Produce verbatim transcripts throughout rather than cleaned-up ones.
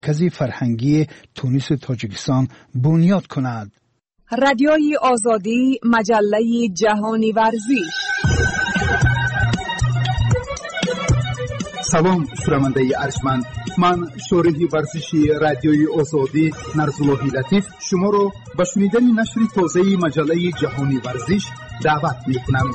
مرکز فرهنگی تونس و تاجیکستان بنیاد کند. رادیوی آزادی، مجله جهانی ورزش. سلام شنونده ارجمند، من شورح ورزشی رادیوی آزادی نرزاللهی لطیف شما رو به شنیدن نشر تازه مجله جهانی ورزش دعوت می‌کنم.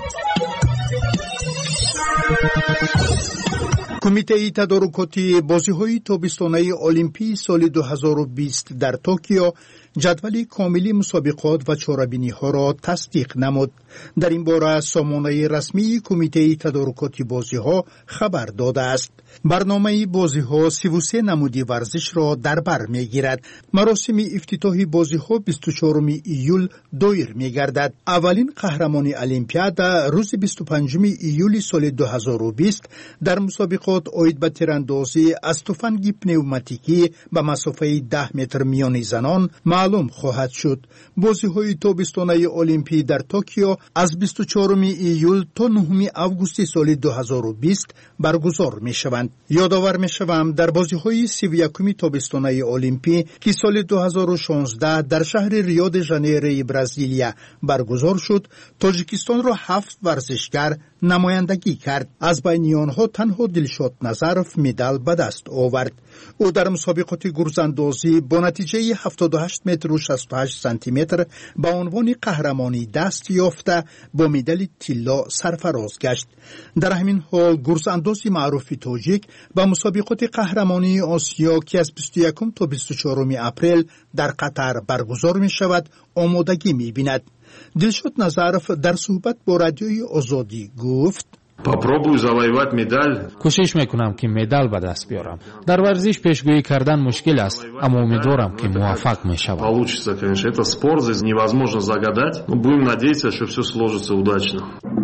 کمیته تدارکاتی بازی‌های تابستانه المپی سال دو هزار و بیست در توکیو جدول کاملی مسابقات و چاره‌بینی‌ها را تصدیق نمود. در این باره سامانه رسمی کمیته تدارکاتی بازی‌ها خبر داده است. برنامه بازی‌ها سی و سه نمودی ورزش را در بر می‌گیرد. مراسم افتتاحی بازی‌ها بیست و چهارم ایول دایر می‌گردد. اولین قهرمان المپیاد روز بیست و پنجم ایول سال دو هزار و بیست در مسابقات عاید به تیراندازی از تفنگ پنوماتیکی به مسافه ده متر میان زنان معلوم خواهد شد. بازی‌های تابستانه المپی در توکیو از بیست و چهارم ایول تا نهم آگوست سال دو هزار و بیست برگزار می‌شوند. یادآور می‌شوم در بازی‌های سی و یکم تابستانه المپی که سال دو هزار و شانزده در شهر ریو د ژانیرو برزیلیا برگزار شد، تاجیکستان را هفت ورزشگر نمایندگی کرد. از بین آنها تنها دلشاد نظرف مدال به دست آورد. او در مسابقات گرزاندازی با نتیجه هفتاد و هشت متر و شصت و هشت سانتی متر به عنوان قهرمانی دست یافته با مدال طلا سرفراز گشت. در همین حال گرزاندازی معروف تاجیک به مسابقات قهرمانی آسیا که از بیست و یکم تا بیست و چهارم اپریل در قطر برگزار می شود آمادگی می بیند. دلشاد نظرف در صحبت با رادیوی آزادی گفت: попробую завоевать медаль. کوشش میکنم که مدال به دست بیارم. در ورزش پیشگویی کردن مشکل است، اما امیدوارم که موفق میشوم. Получится, конечно, это спорт, здесь невозможно загадать, но будем надеяться, что все сложится удачно.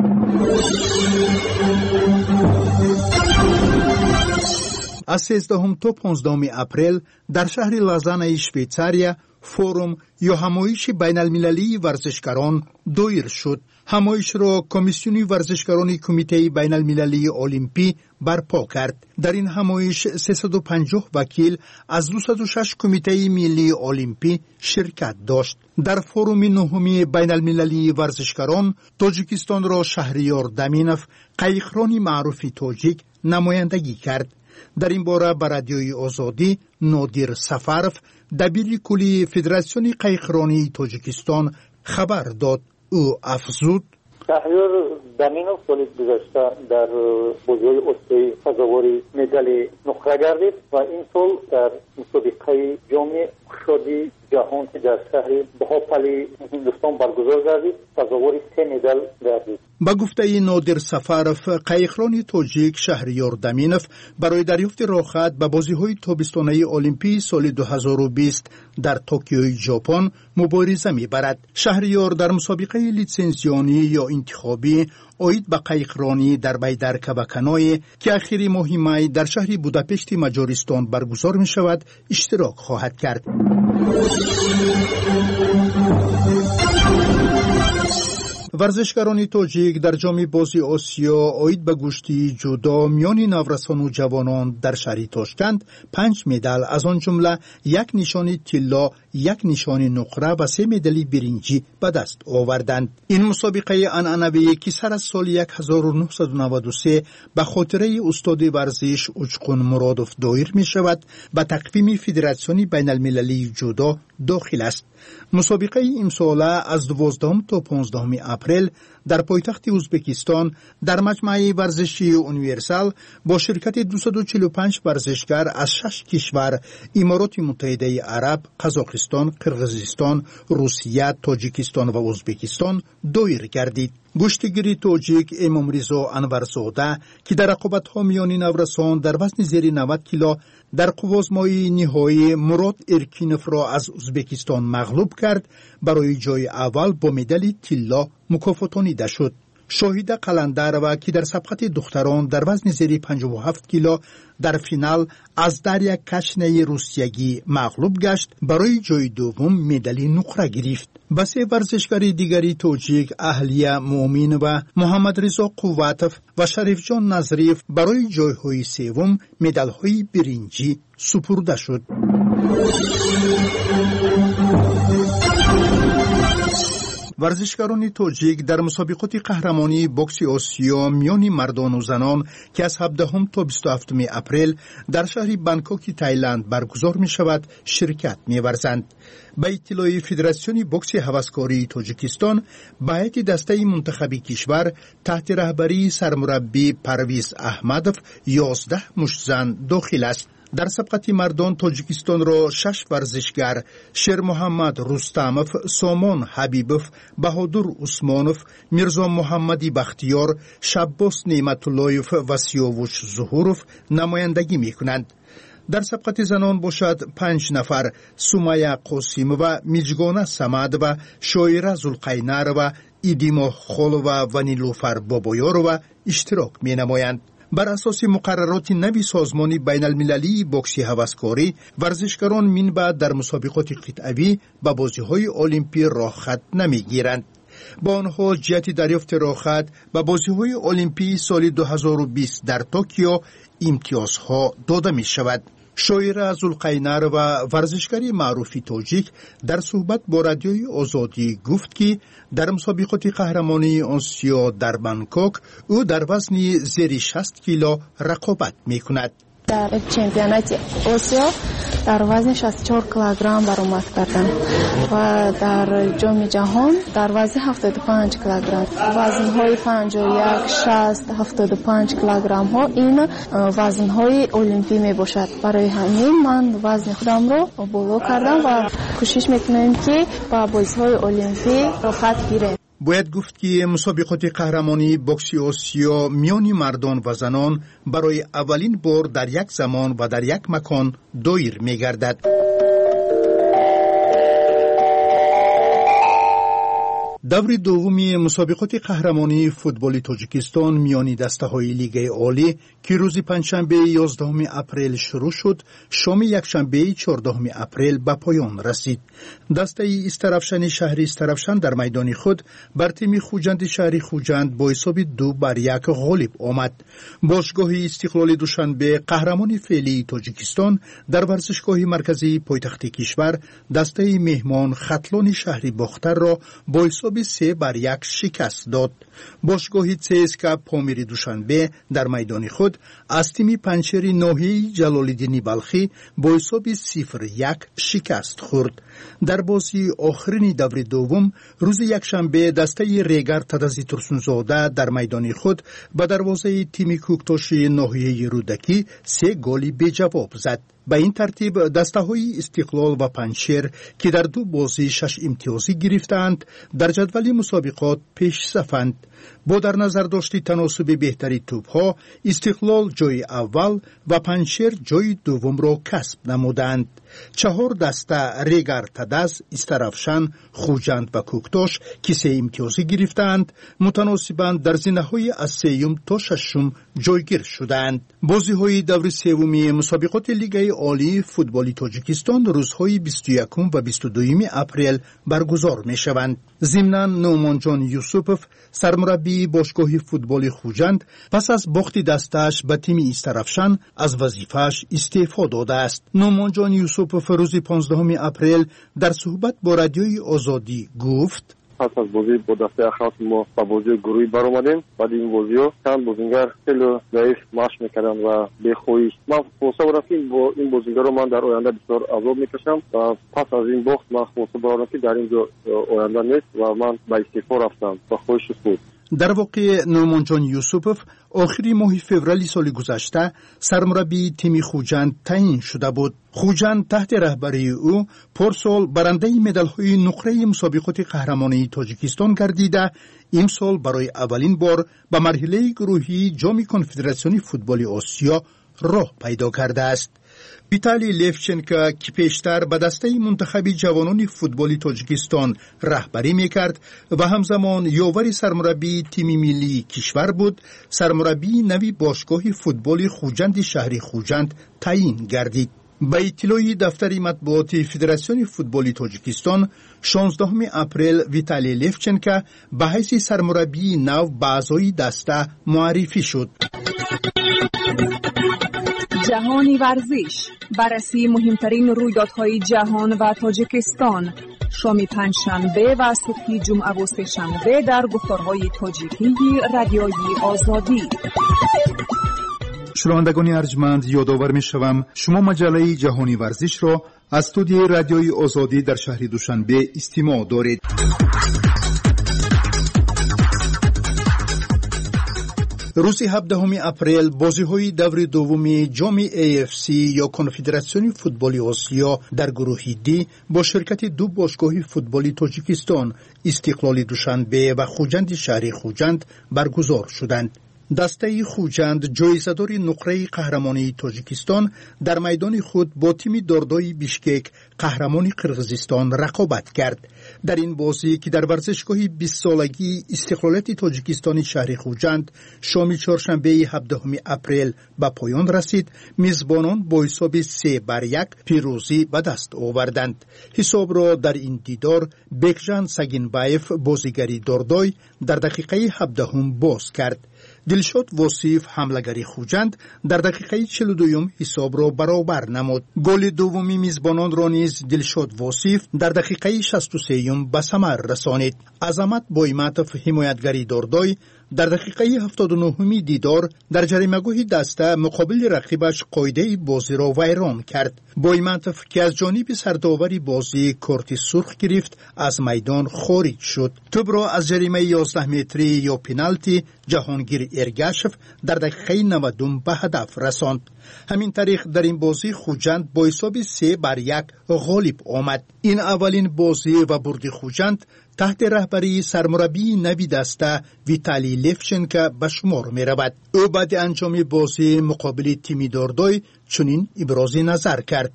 از سیزدهم تا پانزدهم اپریل در شهر لازان شویцария فوروم یا همایش بین المللی ورزشکاران دایر شد. همایش را کمیسیون ورزشکاران کمیته بین المللی المپی برپا کرد. در این همایش سیصد و پنجاه وکیل از دویست و شش کمیته ملی المپی شرکت داشت. در فوروم نهمی بین المللی ورزشکاران تاجیکستان را شهریار دامینوف، قایقرانی معروف تاجیک، نمایندگی کرد. در این باره به رادیوی آزادی نادیر سفرف، دبیر کلی فدراسیون قایقرانی تاجیکستان خبر داد. او افزود: شهریار دامینوف سال گذشته در بازی‌های اسیایی سزاوار مدال نقره گردید و این سال در مسابقه جام کشادی جهان که در شهر بهاپلی هندوستان برگزار گردید سزاوار سه مدال گردید. با گفته نادر سفرف، قایقران تاجیک شهریار دامینوف برای دریافت راحت به بازی‌های تابستانه المپی سال دو هزار و بیست در توکیو ژاپن مبارزه می‌برد. شهریار در مسابقه لیسانسیانی یا انتخابی عاید به قایقرانی در بیدر کبکنای که آخر ماه می در شهر بوداپشت مجارستان برگزار می‌شود اشتراک خواهد کرد. ورزشکاران تاجیک در جام بازی آسیا عاید به گشتی جودو میان نورسان و جوانان در شهر تاشکند پنج مدال، از آن جمله یک نشان طلا، یک نشان نقره و سه مدال برنجی به دست آوردند. این مسابقه عنعنوی که سر از سال هزار و نهصد و نود و سه به خاطره استاد ورزش اوچقون مرادوف دایر می شود به تقویم فدراسیون بین المللی جودو داخل است. مسابقه امساله از دوازدهم تا پانزدهم اپریل در پایتخت ازبکستان در مجمع ورزشی یونیورسال با شرکت دویست و چهل و پنج ورزشکار از شش کشور امارات متحده عرب، قزاقستان، قرقیزستان، روسیه، تاجیکستان و ازبکستان دایر گردید. گشتگیری تاجیک امام رضا انورزاده که در رقابت‌ها میان نورسان در وزن زیر نود کیلو در قوازمای نهایی مراد ارکینوف را از ازبکستان مغلوب کرد، برای جای اول با مدال طلا مکافاتانیده شد. شاهیده قلندرova که در سبقت دختران در وزن زیر پنجاه و هفت کیلو در فینال از داریا کشنه روسیگی مغلوب گشت، برای جای دوم مدال نقره گرفت. با سه ورزشکار دیگری توجیک اهلیه مومین و محمد رضا قواتف و شریف جان نظریف برای جایهای سوم مدال‌های برنجی سپرده شد. ورزشکاران توجیک در مسابقات قهرمانی بوکس آسیا میان مردان و زنان که از هفدهم تا بیست و هفتم اپریل در شهر بانکوک تایلند برگزار می شود شرکت می ورزند. به اطلاع فدراسیون بوکس هوسکاری تاجیکستان، به هیئت دسته منتخبی کشور تحت رهبری سرمربی پرویز احمدوف یازده مشتزن داخل است. در سبقت مردان تاجیکستان را شش ورزشگر شیر محمد رستموف، سامان حبیبوف، بهادر عثمانوف، میرزا محمدی بختیار، شباس نعمتاللهیف و سیاوش ظهوروف نمایندگی می کنند. در سبقت زنان باشد پنج نفر سمیه قاسیمова، میجگانه سمد و شایره زلقینرova، ایدیما خالova و نیلوفر بابایارova اشتراک می نمایند. بر اساس مقررات نوی سازمان بین المللی بوکسی هوسکاری، ورزشکاران منبع در مسابقات قطعوی به بازی‌های المپی راه خط نمی‌گیرند. با آنها جهت دریافت راه خط به بازی‌های المپی سال دو هزار و بیست در توکیو امتیازها داده می‌شود. شایره زلقینر و ورزشکاری معروفی توجیک در صحبت با رادیوی آزادی گفت که در مسابقات قهرمانی آسیا در بانکوک او در وزن زیر شصت کیلو رقابت می‌کند. در چمپیونات آسیا در وزن شصت و چهار کیلوگرم برآمد کردم و در جام جهان در وزن هفتاد و پنج کیلوگرم. وزن‌های پنجاه و یک، شصت، هفتاد و پنج کیلوگرم ها این وزن‌های المپی میباشد. برای همین من وزن خودم را بالا کردم و کوشش میکنم که با بازی‌های المپی رقابت گیرم. باید گفت که مسابقات قهرمانی بوکس آسیا میان مردان و زنان برای اولین بار در یک زمان و در یک مکان دایر می‌گردد. دور دومی مسابقات قهرمانی فوتبال تاجیکستان میان دسته‌های لیگ عالی که روز پنجشنبه یازدهم اپریل شروع شد، شام یکشنبه چهاردهم اپریل به پایان رسید. دسته استرافشن شهری استرافشن در میدان خود بر تیم خوجند شهری خوجند با حساب دو بر یک غالب آمد. باشگاه استقلال دوشنبه قهرمان فعلی تاجیکستان در ورزشگاه مرکزی پایتخت کشور دسته مهمان ختلان شهری باختر را با حساب سه بر یک شکست داد. باشگاه سیسکا پامیر دوشنبه در میدان خود از تیم پنچری ناحیه جلال‌الدین بلخی با حساب صفر یک شکست خورد. در بازی آخرین دور دوم روز یکشنبه دسته ریگر تدزی ترسونزاده در میدان خود به دروازه تیم کوکتاش ناحیه رودکی سه گلی به جواب زد. به این ترتیب دسته های استقلال و پنشیر که در دو بازی شش امتیازی گرفتند در جدول مسابقات پیش صفند. با در نظر داشتی تناسب بهتری توپ ها استقلال جای اول و پنشیر جای دوم را کسب نمودند. چهار دسته ریگر تدز، استرافشن، خوجند و کوکتاش که سه امتیازی گرفتند متناسباً در زینه های از سیوم تا ششم جایگیر شدند. بازی های دور سومی مسابقات لیگ عالی فوتبال تاجیکستان روزهای بیست و یکم و بیست و دوم اپریل برگزار می شوند. ضمناً نومان جان یوسوپوف سرمربی باشگاه فوتبال خوجند پس از باخت دستش به تیم استرافشن از وظیفه‌اش استعفا داده است. نومان جان یوسوپوف روز پانزدهم اپریل در صحبت با رادیوی آزادی گفت: پس از بازی با دسته خاص ما با بازی گروهی برآمدیم. بعد این بازی ها چند بازیگر خیلی ضعیف مشق میکردن و بیخویی. من خواستم رفتیم با این بازیگر رو من در آینده بسیار عذاب میکشم و پس از این باخت من خواستم برام که در اینجا آینده نیست و من به استعفا رفتم و خواهش بود. در واقع نومان جان یوسوپوف آخری ماه فوریه سال گذشته سرمربی تیم خوجند تعیین شده بود. خوجند تحت رهبری او پارسال برنده مدال‌های نقره مسابقات قهرمانی تاجیکستان گردیده، امسال برای اولین بار به مرحله گروهی جام کنفدراسیون فوتبال آسیا راه پیدا کرده است. ویتالی لیفچنکا که پیشتر به دسته منتخب جوانان فوتبالی تاجیکستان رهبری میکرد و همزمان یاور سرمربی تیم ملی کشور بود، سرمربی نوی باشگاه فوتبال خوجند شهری خوجند تعیین گردید. به اطلاع دفتر مطبوعات فدراسیون فوتبال تاجیکستان شانزدهم اپریل ویتالی لیفچنکا به حیث سرمربی نو به اعضای دسته معرفی شد. جهانی ورزش، بررسی مهمترین رویدادهای جهان و تاجیکستان، شام پنجشنبه و صبح جمعه و سه‌شنبه در گفتارهای تاجیکی رادیوی آزادی. شنوندگان ارجمند، یادآور می‌شوم شما مجله جهانی ورزش را از استودیوی رادیوی آزادی در شهر دوشنبه استماع دارید. روز هفدهم اپریل بازی‌های دور دوم جام ای اف سی یا کنفدراسیون فوتبال آسیا در گروه دی با شرکت دو باشگاه فوتبالی تاجیکستان استقلال دوشنبه و خوجند شهری خوجند برگزار شدند. دسته خوجند جایزه‌دار نقره قهرمانی تاجیکستان در میدان خود با تیم داردای بیشکک قهرمانی قرقیزستان رقابت کرد. در این بازی که در ورزشگاه بیست سالگی استقلالیت تاجیکستان شهر خوجند شام چهارشنبه هفدهم اپریل به پایان رسید، میزبانان با حساب سه بر یک پیروزی به دست آوردند. حساب را در این دیدار بکجان سگینبایف بازیگری داردای در دقیقه هفدهم باز کرد. دلشاد وصیف حملگری خوجند در دقیقه چهل و دو حساب را برابر نمود. گل دومی میزبانان را نیز دلشاد وصیف در دقیقه شصت و سه به ثمر رسانید. عظمت بایمتوف حمایتگری داردای در دقیقه هفتاد و نه دیدار در جریمه‌گاه دسته مقابل رقیبش قاعده بازی را ویران کرد. بایمتوف که از جانب سرداوری بازی کارت سرخ گرفت از میدان خارج شد. توپ را از جریمه یازده متری یا پنالتی جهانگیر ارگاشف در دقیقه نود به هدف رساند. همین طریق در این بازی خوجند با حساب سه بر یک غالب آمد. این اولین بازی و برد خوجند تحت رهبری سرمربی نوی دسته ویتالی لیفچنکا به شمار می رود. او بعد انجام بازی مقابل تیم داردای چنین ابراز نظر کرد.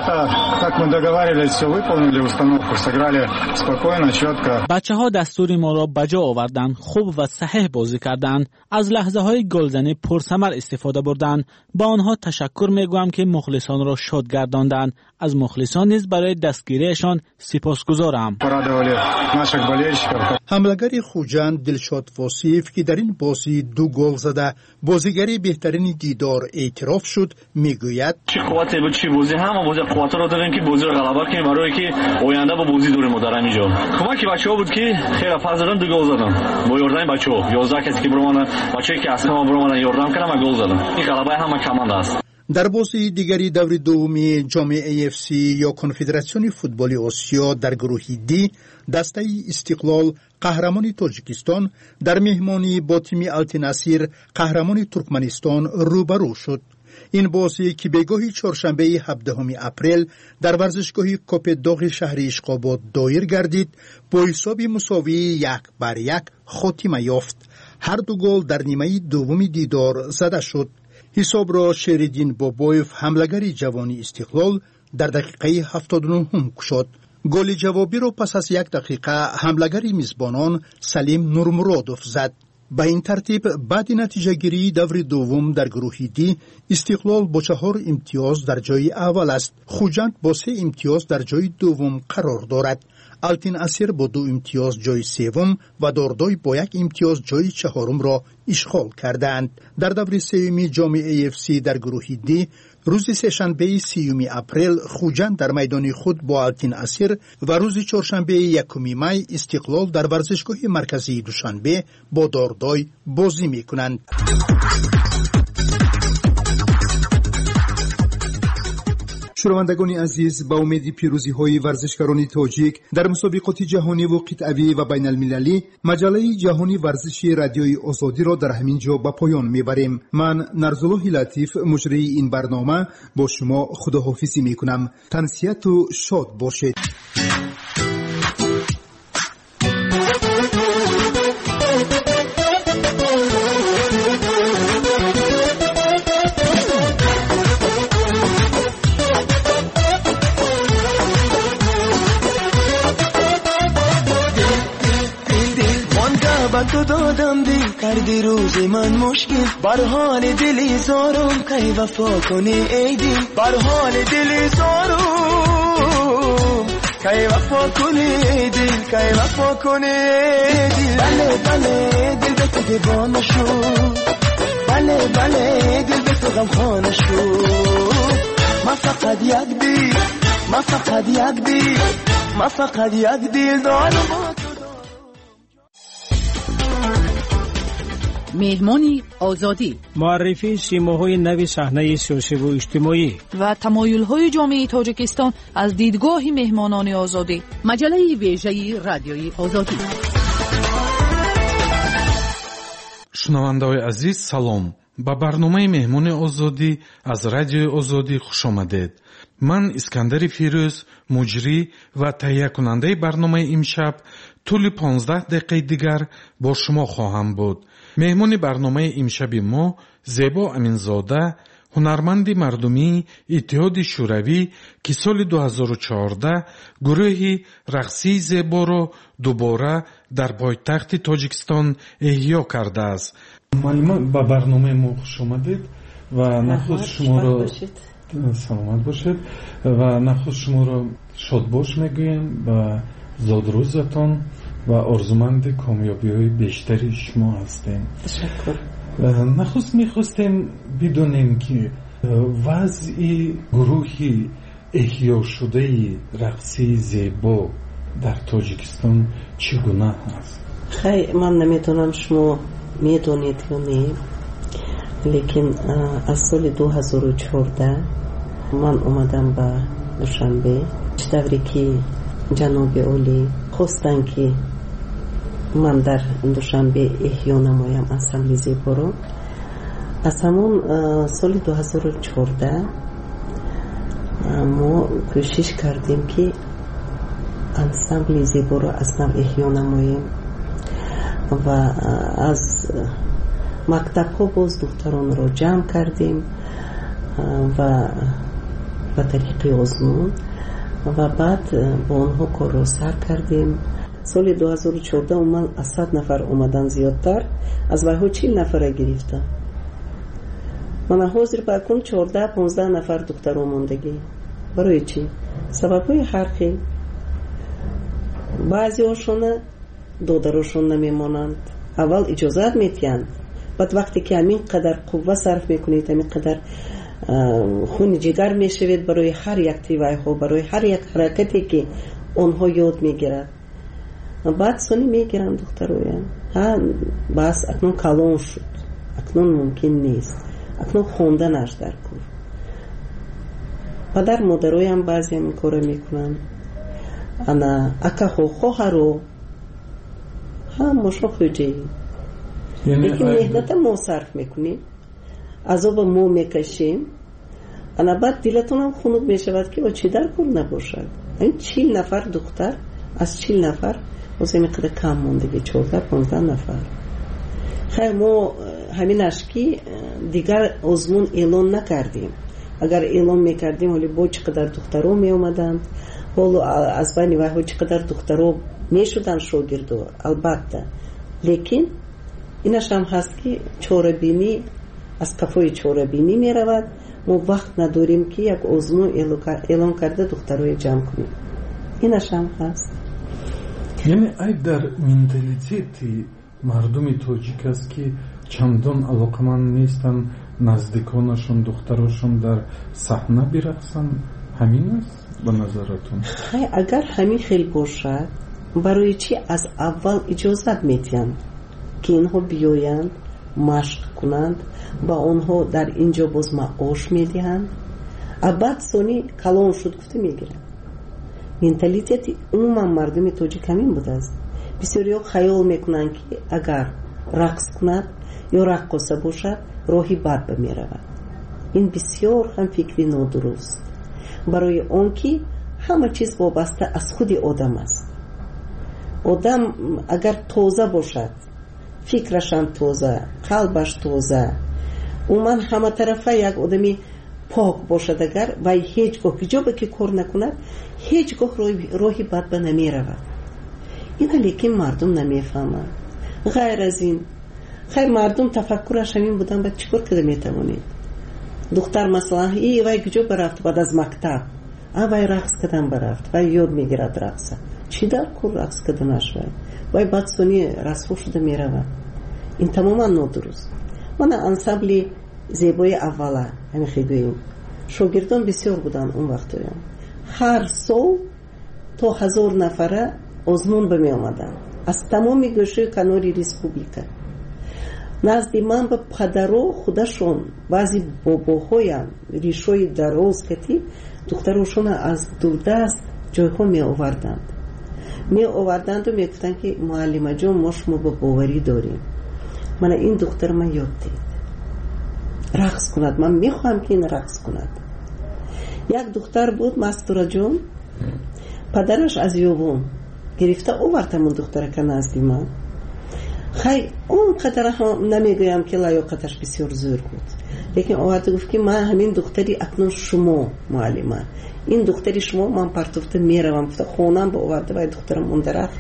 بچه ها دستور ما را بجا آوردند، خوب و صحیح بازی کردند، از لحظه های گلزنی پرثمر استفاده بردند. با آنها تشکر می گویم که مخلصان را شاد گرداندند. از مخلصان نیز برای دستگیریشان سپاسگزارم. حملگر خوجند دلشاد وصیف که در این بازی دو گل زده بازیگری بهترین دیدار اعتراف شد میگوید چه قوتی بود چه بازی هم بازی قوت رو دادیم که بازی رو غلبه کنیم برای که آینده با بازی دوریم ما در اینجا. کمک بچه‌ها بود که خیلی فرض دادن دو گل زدم با یاردن بچه‌ها. یازده کسی که برام بچه‌ای که اصلا برام یاردن کردم و گل زدم. این غلبه هم کماند است. در بازی دیگری دور دومی جام ای اف سی یا کنفدراسیون فوتبال آسیا در گروه دی دسته استقلال قهرمان تاجیکستان در مهمانی با تیم التناصیر قهرمان ترکمنستان روبرو شد. این بازی که به گاهی چهارشنبه هفدهم اپریل در ورزشگاه کاپ داغ شهر اشقاباد دایر گردید با حساب مساوی یک بر یک خاتمه یافت. هر دو گل در نیمه دوم دیدار زده شد. حساب را شریدین بابایف حملگری جوانی استقلال در دقیقه هفتاد و نه کشاد. گل جوابی را پس از یک دقیقه حملگری میزبانان سلیم نورمرادوف زد. به این ترتیب بعد نتیجه گیری دور دوم در گروه دی استقلال با چهار امتیاز در جای اول است. خوجند با سه امتیاز در جای دوم قرار دارد. التناصیر با دو امتیاز جای سوم و داردای با یک امتیاز جای چهارم را اشغال کردند. در دور سوم جام ای اف سی در گروه دی روز سه‌شنبه سیوم اپریل خوجند در میدان خود با التناصیر و روز چهارشنبه یکم می استقلال در ورزشگاه مرکزی دوشنبه با داردای بازی میکنند. شنوندگان عزیز، با امید پیروزی های ورزشکاران تاجیک در مسابقات جهانی و قطعی و بین المللی مجله جهانی ورزشی رادیوی آزادی را در همین جا به پایان میبریم. من نرزالله لطیف مجری این برنامه با شما خداحافظی میکنم. تنسیت و شاد باشید. با تو دادم دل کردی روز من مشکل بر حال دلی زارم کی وفا کنی ای دل بر حال دلی زارم کی وفا کنی ای دل کی وفا کنی ای دل بله بله دل به تو دیوانه شد بله بله دل به تو غمخانه شد ما فقط یک دل ما فقط یک دل ما فقط یک دل دارم. مهمانی آزادی، معرفی سیماهای نوی صحنه سیاسی و اجتماعی و تمایل‌های جامعه تاجیکستان از دیدگاه مهمانان آزادی. مجله ویژه رادیوی آزادی. шунавандаҳои азиз салом. ба барномаи меҳмони озодӣ аз радиои озодӣ хушомадед. ман искандари фирӯз муҷрӣ ва таҳиякунандаи барномаи имшаб тӯли понздаҳ дақиқаи дигар бо шумо хоҳам буд. меҳмони барномаи имшаби мо зебо аминзода, ҳунарманди мардумии иттиҳоди шӯравӣ ки соли дуҳазору чаҳордаҳ гурӯҳи рақсии зеборо дубора дар пойтахти тоҷикистон эҳё кардааст. маълума ба барномаи мо хуш омадед ва нахуд шуморо саломат бошед ва нахуд шуморо шодбош мегӯем ба зодрӯзатон ва орзуманди комёбиҳои бештари шумо ҳастем. нахуст мехостем бидонем ки вазъи гурӯҳи эҳёшудаи рақсии зебо дар тоҷикистон чӣ гуна ҳаст? хай ман наметавонам шумо медонед ё не, лекин аз соли дуҳазору чаҳордаҳ ман омадам ба душанбе давре ки ҷаноби олӣ хостанд ки ман дар душанбе эҳё намоям ансамбли зеборо. аз ҳамон соли дуҳазору чаҳордаҳ мо кӯшиш кардем ки ансамбли зеборо аз нав эҳё намоем ва аз мактабҳо боз духтаронро ҷамъ кардем ва ба тариқи озмун ва баъд бо онҳо корро сар кардем. соли дуҳазору чаҳордаҳ умуман аз сад нафар омадан зиёдтар, аз вайҳо чил нафара гирифта. мана ҳозир ба акун чаҳордаҳ понздаҳ нафар духтаро мондагӣ. барои чӣ? сабабҳои ҳар хел. баъзеҳошона додарошон намемонанд, аввал иҷозат метиҳанд, баъд вақте ки ҳамин қадар қувва сарф мекунед, ҳамин қадар хуни ҷигар мешавед барои ҳар як тивайҳо, барои ҳар як ҳаракате ки онҳо ёд мегирад, баъд сони мегиранд духтароям. ҳа бас акнун калон шуд, акнун мумкин нест, акнун хонданаш дар кор. падар модароям баъзеам ин кора мекунанд. ана акаҳо хоҳаро ҳа мошо хуҷаи лекин меҳната мо сарф мекунем, азоба мо мекашем. ана баъд дилатонам хунук мешавад ки чӣ дар кор набошад. ин чил нафар духтар аз чил нафар озем қадар кам мондагӣ, чаҳордаҳ понздаҳ нафар. хайр мо ҳаминаш ки дигар озмун эълон накардем. агар эълон мекардем ҳоли бо чӣ қадар духтаро меомаданд, ҳоло аз байни вайҳо чӣ қадар духтаро мешуданд шогирдо, албатта. лекин инаш ҳам ҳаст ки чорабинӣ аз қафои чорабинӣ меравад. мо вақт надорем ки як озмун эълон карда духтарои ҷамъ кунем. инаш ҳам ҳаст. яъне ай дар менталитети мардуми тоҷик аст ки чандон алоқаманд нестанд наздиконашон духтарошон дар саҳна бирақсанд. ҳамин аст ба назаратон? ҳай агар ҳамин хел бошад, барои чӣ аз аввал иҷозат метиҳанд ки инҳо биёянд машқ кунанд, ба онҳо дар инҷо боз маош медиҳанд, абад сони калон шуд гуфта мегиранд. менталитети умуман мардуми тоҷик ҳамин будааст. бисёриҳо хаёл мекунанд ки агар рақс кунад ё раққоса бошад, роҳи бад ба меравад. ин бисёр ҳам фикри нодуруст, барои он ки ҳама чиз вобаста аз худи одам аст. одам агар тоза бошад, фикрашам тоза, қалбаш тоза, умуман ҳаматарафа як одами пок бошад, агар вай ҳеҷ гоҳ ҳиҷобе ки кор накунад, ҳеҷ гоҳ роҳи бад ба намеравад. ина лекин мардум намефаҳмад. غیر از این خیلی مردم تفکرش همین بودن باید چیکار کرده میتوانید دختر مثلا ای وای کجا برفت بعد از مکتب وای رقص کردن برفت وای یاد میگیرد رقص چی در کور رقص کردنش وای وای بعد سونی رسو شده میرود این تماما نادرست من انسامبلی زیبای اولا همین خیلی شاگردان بسیار بودن اون وقت هر سال تا هزار نفره آزمون به می آمدن از تمام گوشه کناری ریسپوبلیکا نزدی من به پدرو خودشون بعضی باباهایم ریشوی دراز کتی دخترشون از دوردست جایها می آوردند می آوردند و می گفتن که معلمه جان ما شما با باوری داریم من این دختر من یاد دید رقص کند من می خواهم که این رقص کند یک دختر بود مستوره جان پدرش از یوبون گرفته آوردم اون دختره که نزدی من خیلی اون قدر هم نمیگویم که لایقتش بسیار زور بود لیکن آورده گفت که من همین دختری اکنون شما معلمه این دختری شما من پرتوفته میروم خونم با آورده و دخترم اون درخت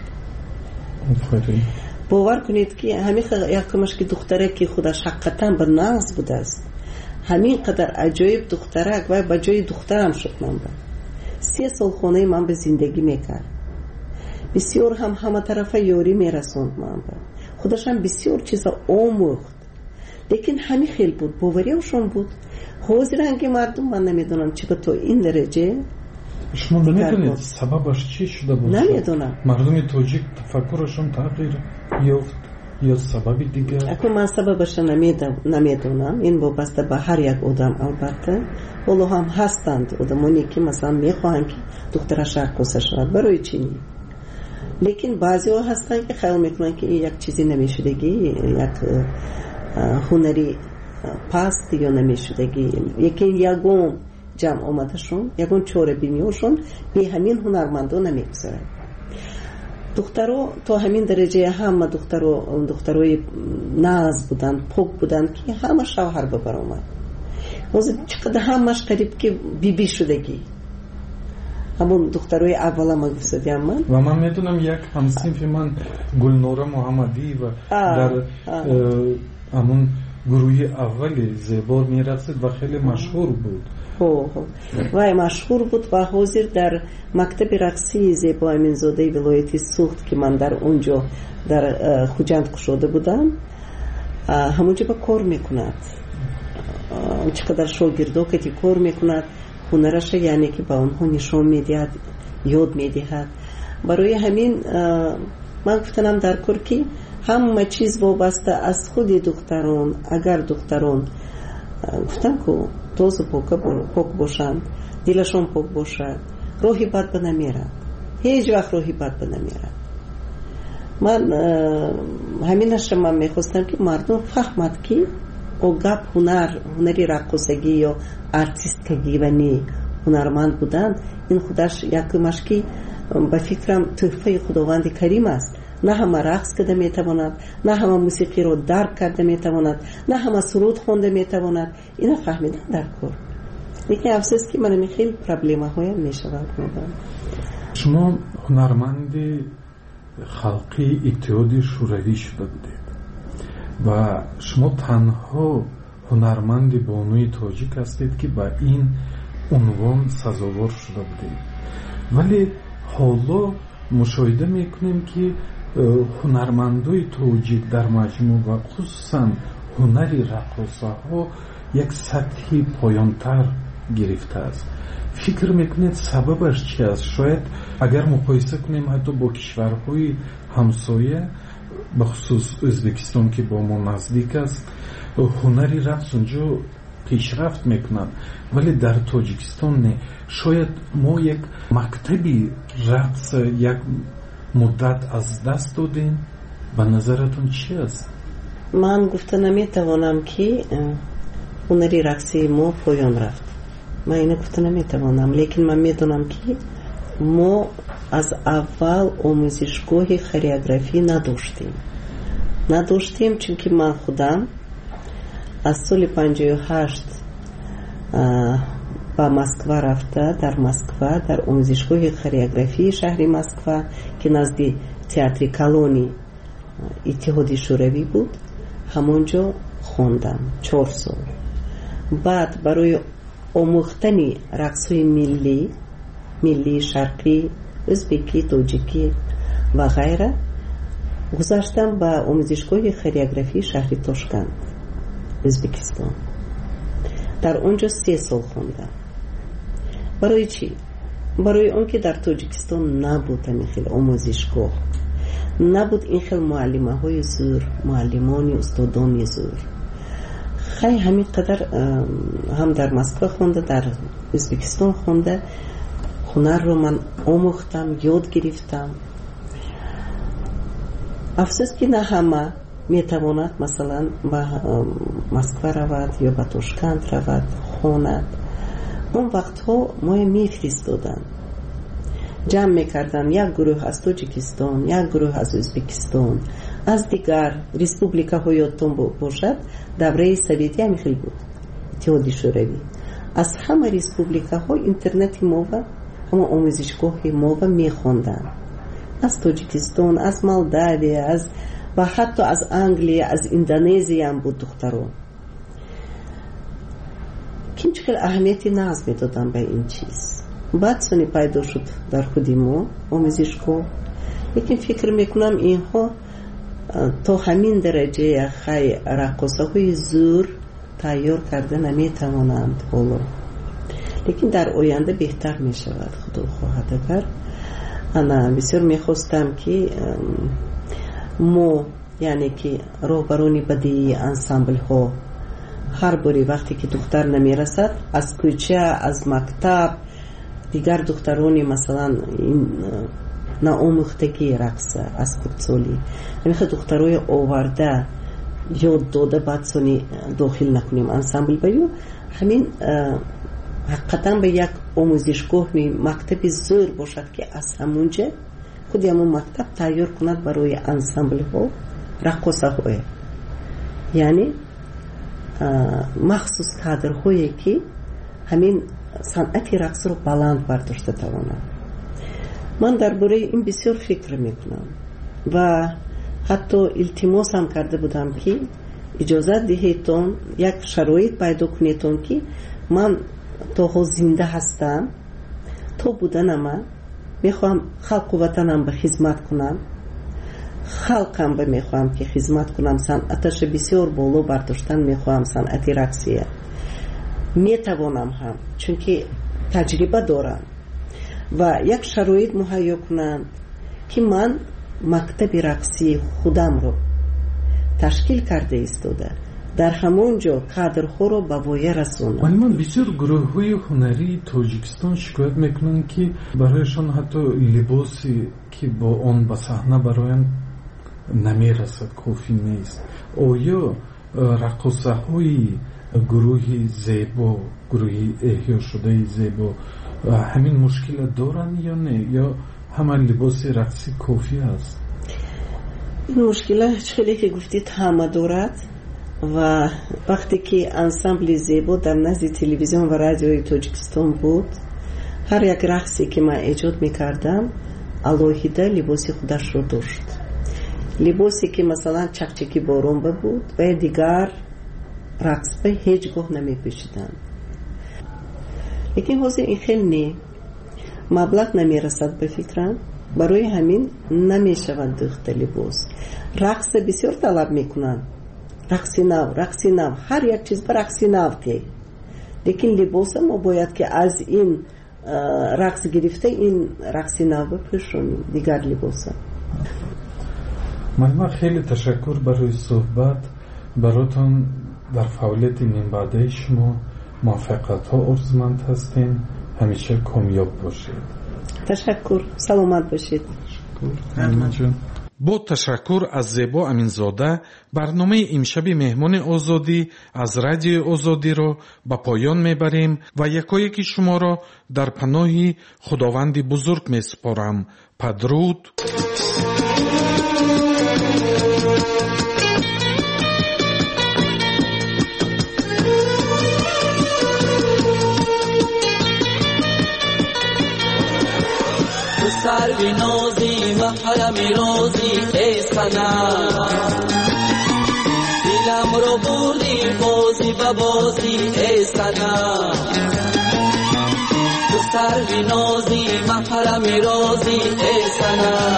باور کنید که همین یکمش که دختره که خودش حقیقتا به ناز بوده است همین قدر عجایب دخترک و به جای دخترم شد من با سی سال خونه من به زندگی میکرد بسیار هم همه طرفه یاری میرسوند من با خودش هم بسیار چیزا آموخت لیکن همین خیلی بود باوریشون بود حاضر رنگ مردم من نمیدونم چی به تو این درجه شما نمیدونید سببش چی شده بود نمیدونم مردم تاجیک تفکرشون تغییر یافت یا سببی دیگه اکنون من سببش نمیدونم این وابسته به هر یک آدم البته ولو هم هستند آدمانی که مثلا میخواهن که دخترش رقاصه شود برای چی لیکن بعضی ها هستن که خیال میکنن که این یک چیزی نمیشدگی یک هنری پست یا نمیشدگی یکی یکون جمع آمده شون یکون چوره بینیوشون به همین هنرمندان نمیگذاره دخترو تا همین درجه همه دخترو دختروی ناز بودن پاک بودن که همه شوهر ببر اومد چقدر همش قریب که بی بی شدگی همون دختروی اولا ما گفتیم من و من میدونم یک همسنف من گلنوره محمدی و در همون گروه اولی زیبار میرقصید و خیلی مشهور بود و مشهور بود و حاضر در مکتب رقصی زیبا امینزاده ولایتی سوخت که من در اونجا در خوجند کشاده بودم همونجا با کار میکند چقدر شاگردو که کار میکند هنرش یعنی که با اونها نشان میدهد یاد میدهد برای همین من گفتنم در کار که همه چیز وابسته از خود دختران اگر دختران گفتم که توز پاک باشند دلشون پاک باشد روحی بد به نمیرد هیچ وقت روحی بد به نمیرد من همینش من میخواستم که مردم فهمد که او گپ هنر هنری رقصگی یا ارتیستگی و نی هنرمند بودن این خودش یکمش که به فکرم تحفه خداوند کریم است نه همه رقص کرده میتواند نه همه موسیقی رو درک کرده میتواند نه همه سرود خونده میتواند اینا فهمیدن در کار لیکن افسوس که من خیلی پرابلم های میشود شما هنرمند خلقی اتحاد شوروی شده بودید و شما تنها هنرمند بانوی تاجیک هستید که با این عنوان سزاوار شده بودید ولی حالا مشاهده میکنیم که هنرمندای تاجیک در مجموع و خصوصا هنری رقاصه ها یک سطحی پایانتر گرفته است فکر میکنید سببش چی است شاید اگر مقایسه کنیم حتی با کشورهای همسایه بخصوص ازبکستان که با ما نزدیک است هنری رقص اونجا پیشرفت میکنند ولی در تاجیکستان نه شاید ما یک مکتبی رقص یک مدت از دست دادیم به نظرتون چی است؟ من گفته نمیتوانم که هنری رقصی ما پایان رفت من اینو گفته نمیتوانم لیکن من میدونم که ما از اول آموزشگاه خریوگرافی نداشتیم نداشتیم چون که من خودم از سال پنجاه و هشت با مسکو رفته در مسکو در آموزشگاه خریوگرافی شهر مسکو که نزدیک تئاتر کلونی اتحادی شوروی بود. همونجا خوندم چهار سال. بعد برای آموختن رقص‌های ملی ملی شرقی، ازبکی، تاجیکی و غیره گذاشتم به آموزشگاه خوریوگرافی شهر تاشکند، ازبکستان. در اونجا سه سال خوندم. برای چی؟ برای اون که در تاجیکستان نبود این خیلی آموزشگاه، نبود این خیلی معلمه های زور، معلمانی استادان زور. خیلی همین قدر هم در مسکو خونده، در ازبکستان خونده، هنر رو من آموختم، یاد گرفتم. افسوس که نه همه میتواند مثلا به مسکو رود یا به تاشکند رود خواند. اون وقت ها ما میفرستادن، جمع میکردن، یک گروه از تاجیکستان، یک گروه از ازبکستان، از دیگر ریسپوبلیکا ها یادتون باشد دوره سوویتی هم خیلی بود، اتحادی شوروی. از همه ریسپوبلیکا ها اینترنت ما و همه آموزشگاه ما و میخوندن، از تاجیکستان، از مالداوی، از و حتی از انگلیه، از اندونزی هم بود دختران. که خیلی اهمیتی ناز میدادن به این چیز. بعد سنی پیدا شد در خودی ما آموزشگاه. لیکن فکر میکنم اینها تا همین درجه خیلی رقصه های زور تیار کرده نمیتوانند حالا. لیکن در آینده بهتر میشود خدا خواهد. اگر انا بسیار میخواستم که ما یعنی که راهبرانی بدی انسامبل ها هر باری وقتی که دختر نمیرسد از کوچه، از مکتب، دیگر دخترانی مثلا این ناآموختگی رقص از کتسولی همیشه دخترای آورده یاد داده بعد سونی داخل نکنیم انسامبل بیو. همین حقیقتا به یک آموزشگاه مکتب زور باشد که از همونجا خودی همون مکتب تیار کند برای انسامبل ها رقصه های، یعنی مخصوص کادر هایی که همین صنعت رقص رو بلند برداشته توانند. من درباره این بسیار فکر میکنم و حتی التماس هم کرده بودم که اجازه دهیتون یک شرایط پیدا کنیتون که من تا زنده هستم، تا بودنم میخوام خلق و وطنم به خدمت کنم، خلقم به میخوام که خدمت کنم، صنعتش بسیار بالا برداشتن میخوام، صنعت رقصیه میتوانم هم چون که تجربه دارم و یک شرایط مهیا کنم که من مکتب رقصی خودم رو تشکیل کرده ایستاده در همونجا کادرها رو به وایه رسونم. ولی من بسیار گروه های هنری تاجیکستان شکایت میکنن که برایشان حتی لباسی که با آن به صحنه براین نمیرسد، کافی نیست. آیا رقصه های گروه زیبا، گروه احیا شده زیبا همین مشکل دارن یا نه، یا همه لباس رقصی کافی است؟ این مشکل خیلی که گفتید همه دارد و وقتی که انسامبل زیبا در نزد تلویزیون و رادیوی تاجیکستان بود، هر یک رقصی که من ایجاد میکردم علاوه لباسی خودش رو داشت. لباسی که مثلا چکچکی بارون بود و دیگر رقص به هیچگاه نمی پوشیدن. لیکن حاضر این خیلی نی مبلغ نمی رسد به فکرم، برای همین نمی شوند دخت لباس. رقص بسیار طلب می کنن، رقصی نو، رقصی نو، هر یک چیز به رقصی نو که. لیکن لباس ما باید که از این رقص گرفته این رقصی نو بپوشونیم دیگر لباس. من خیلی تشکر برای صحبت. براتون در فعالیت نیم بعده شما موفقیت ها ارزمند هستین. همیشه کامیاب باشید. تشکر. سلامت باشید. تشکر. با تشکر از زیبا امینزاده، برنامه امشب مهمان آزادی از رادیو آزادی را به پایان میبریم و یکایک شما را در پناه خداوند بزرگ میسپارم. پدرود. سروی نازی محرم رازی ای سنم دلم رو بردی بازی و بازی ای سنم تو سروی نازی محرم رازی ای سنم